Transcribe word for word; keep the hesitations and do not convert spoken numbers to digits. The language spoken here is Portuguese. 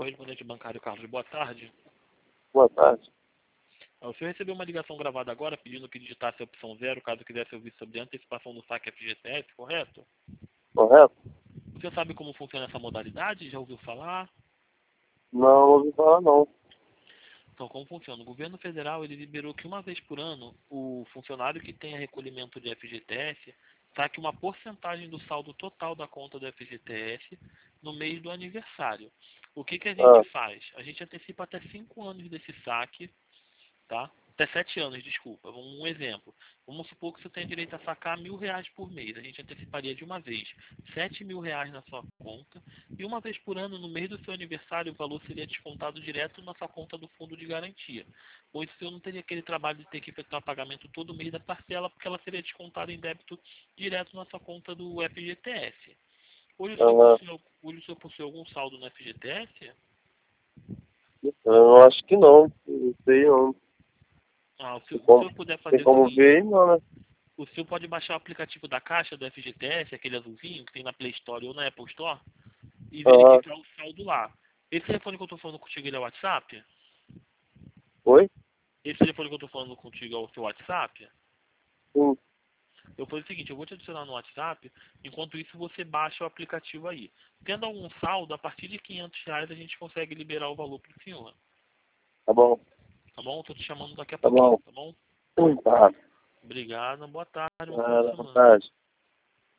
correspondente bancário Carlos, boa tarde. Boa tarde. O senhor recebeu uma ligação gravada agora pedindo que digitasse a opção zero caso quisesse ouvir sobre a antecipação do saque F G T S, correto? Correto? Você sabe como funciona essa modalidade? Já ouviu falar? Não ouvi falar não. Então, como funciona? O governo federal ele liberou que uma vez por ano o funcionário que tenha recolhimento de F G T S saque uma porcentagem do saldo total da conta do F G T S no mês do aniversário. O que, que a gente Ah, faz? A gente antecipa até cinco anos desse saque, tá? Até sete anos, desculpa. Um exemplo. Vamos supor que você tem direito a sacar mil reais por mês. A gente anteciparia de uma vez sete mil reais na sua conta. E uma vez por ano, no mês do seu aniversário, o valor seria descontado direto na sua conta do fundo de garantia. Pois você não teria aquele trabalho de ter que efetuar pagamento todo mês da parcela, porque ela seria descontada em débito direto na sua conta do F G T S. Hoje o senhor ah, possui, hoje o senhor possui algum saldo no F G T S? eu acho que não. Não sei não. Ah, se Tem o como, senhor puder tem fazer o como seguinte, ver aí, não, né? o senhor pode baixar o aplicativo da Caixa do F G T S, aquele azulzinho que tem na Play Store ou na Apple Store, e Ah, verificar o saldo lá. Esse telefone que eu estou falando contigo, ele é o WhatsApp? oi? Esse telefone que eu estou falando contigo é o seu WhatsApp? Sim. Eu vou fazer o seguinte, eu vou te adicionar no WhatsApp, enquanto isso você baixa o aplicativo aí. Tendo algum saldo, a partir de quinhentos reais a gente consegue liberar o valor para o senhor. Tá bom. Tá bom? Estou te chamando daqui a Tá pouquinho, bom. tá bom? Tá. Obrigado, boa tarde, uma boa Ah, boa semana. tarde.